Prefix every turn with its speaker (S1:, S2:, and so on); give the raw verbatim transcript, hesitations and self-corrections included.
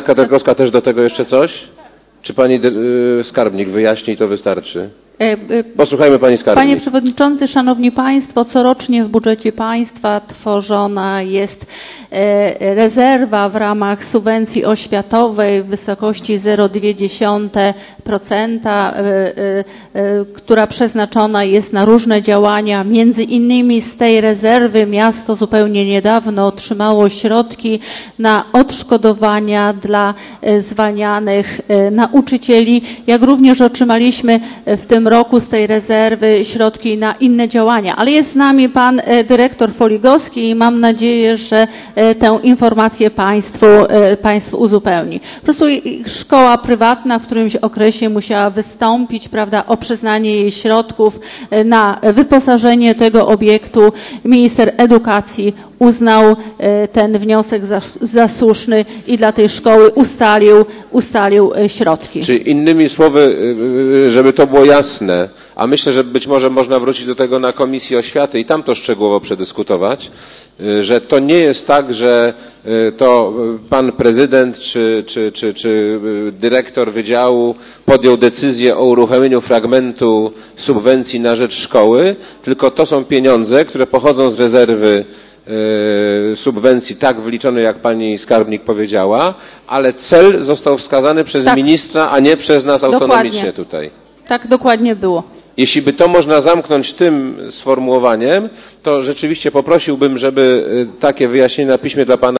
S1: Marta Tarkowska też do tego jeszcze coś? Czy pani y, skarbnik wyjaśni i to wystarczy? Posłuchajmy pani skarbnik.
S2: Panie Przewodniczący, Szanowni Państwo, corocznie w budżecie państwa tworzona jest rezerwa w ramach subwencji oświatowej w wysokości zero przecinek dwa procent, która przeznaczona jest na różne działania. Między innymi z tej rezerwy miasto zupełnie niedawno otrzymało środki na odszkodowania dla zwalnianych nauczycieli, jak również otrzymaliśmy w tym roku z tej rezerwy środki na inne działania. Ale jest z nami pan dyrektor Foligowski i mam nadzieję, że tę informację Państwu, Państwu uzupełni. Po prostu szkoła prywatna w którymś okresie musiała wystąpić, prawda, o przyznanie jej środków na wyposażenie tego obiektu. Minister edukacji uznał ten wniosek za, za słuszny i dla tej szkoły ustalił, ustalił środki.
S1: Czyli innymi słowy, żeby to było jasne, a myślę, że być może można wrócić do tego na Komisji Oświaty i tam to szczegółowo przedyskutować, że to nie jest tak, że to pan prezydent czy, czy, czy, czy dyrektor wydziału podjął decyzję o uruchomieniu fragmentu subwencji na rzecz szkoły, tylko to są pieniądze, które pochodzą z rezerwy subwencji tak wyliczonej, jak pani skarbnik powiedziała, ale cel został wskazany przez tak. ministra, a nie przez nas autonomicznie dokładnie. Tutaj.
S2: Tak dokładnie było.
S1: Jeśli by to można zamknąć tym sformułowaniem, to rzeczywiście poprosiłbym, żeby takie wyjaśnienie na piśmie dla pana